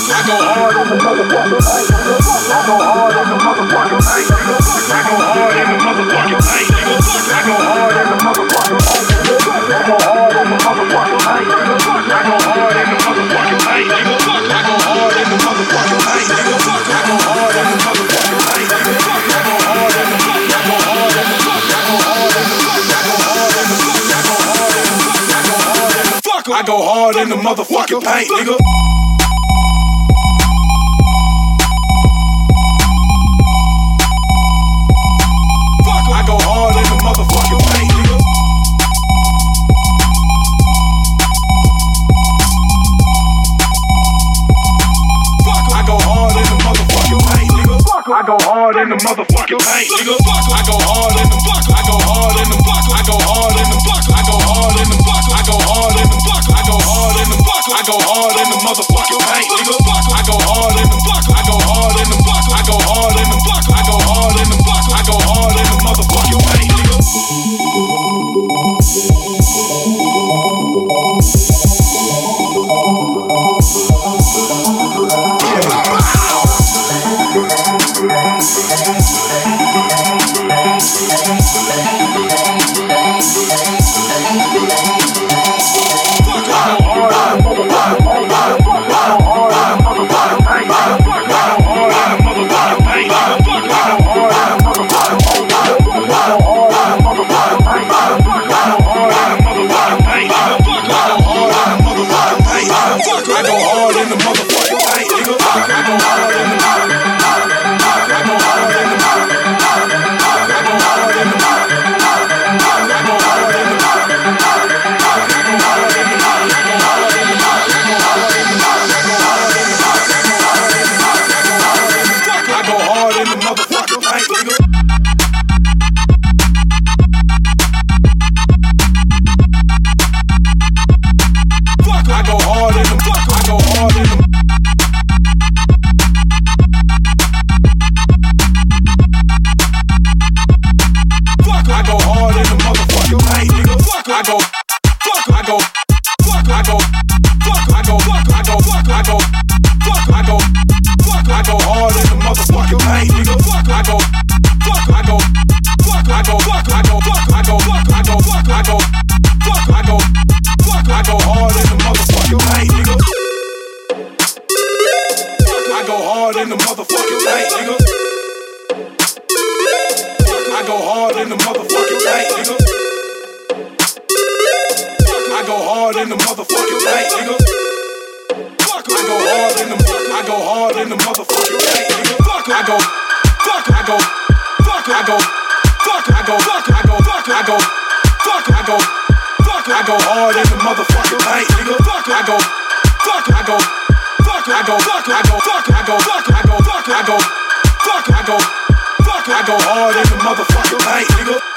I go hard in the motherfucking paint, nigga. I go hard in the motherfucking paint, nigga. I go hard in the motherfucking paint, nigga. I go hard in the motherfucking paint, nigga. I go hard in the I go hard in the I go hard in the I go hard in the I go hard in the I go hard in the I go hard in the motherfucking paint, nigga. I go hard in the I go hard in the I go hard in the I go hard in the I go hard in the motherfucking paint, nigga. I go hard in the motherfucking paint, nigga.